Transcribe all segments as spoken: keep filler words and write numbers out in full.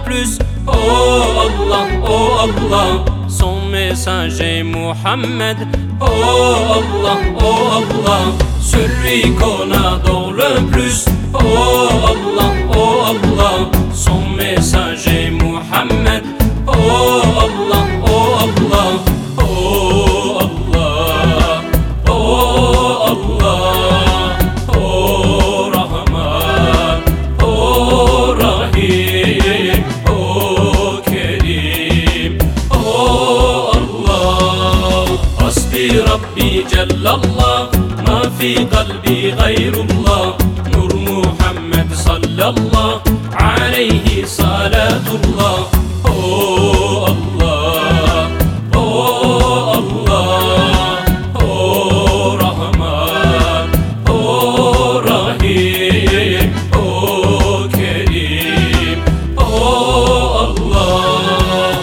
plus. Oh Allah, oh Allah, son messager Muhammed. Oh Allah, oh Allah, celui qu'on adore le plus. Oh Allah, oh Allah, son messager Muhammed. Oh Allah, oh Allah, oh Allah, oh Allah, oh Rahman, oh Rahim, oh Kerim, oh Allah. Hasbi Rabbi Cellallah, ma fi qalbi gayrullah. Nur Muhammed sallallahu aleyhi salatullah. Oh Allah, oh Allah, oh Rahman, oh Rahim, oh Kerim, oh Allah.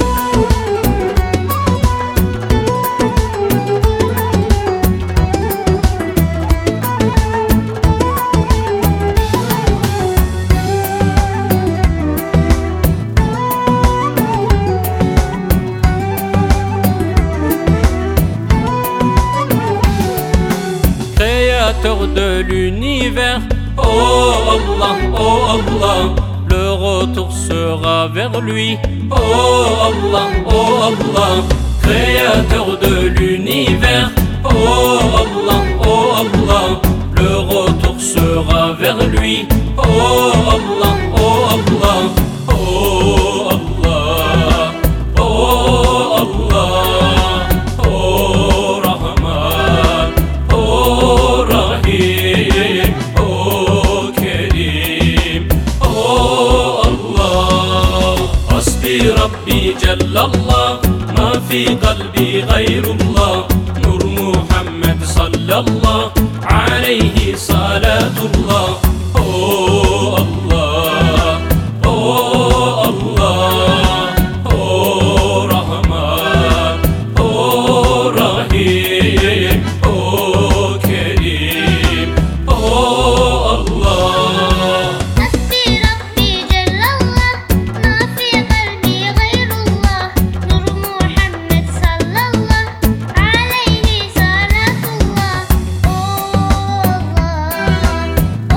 Créateur de l'univers, oh Allah, oh Allah, le retour sera vers lui. Oh Allah, oh Allah, créateur de l'univers. Oh Allah, oh Allah, le retour sera vers lui. Oh Allah, oh Allah, oh Allah, oh Allah, oh Rahman, oh Rahim, oh Kerim, oh Allah. Hasbi Rabbi Cellallah, ma fi qalbi gayrullah. Nur Muhammed sallallahu aleyhi salatullah. Oh Allah, oh Allah, oh Rahman, oh Rahim, oh Kerim, oh Allah. Hasbi Rabbi Cellallah, ma fi qalbi gayrullah. Nur Muhammed sallallahu aleyhi salatullah. Oh Allah, oh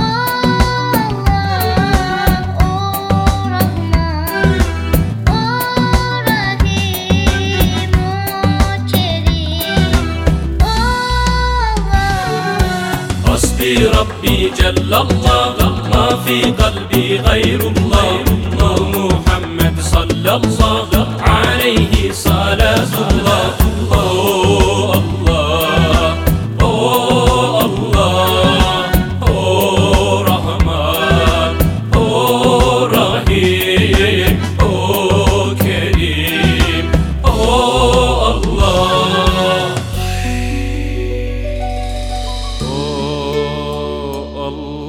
Allah, oh Rahman, oh Rahim, oh Kerim, oh Allah. Hasbi Rabbi Cellallah, ma fi qalbi gayrullah. Nur Muhammed sallallahu aleyhi salatullah. Oh Allah, oh Allah, oh Rahman, oh Rahim, oh Kerim, oh Allah. Oh Allah.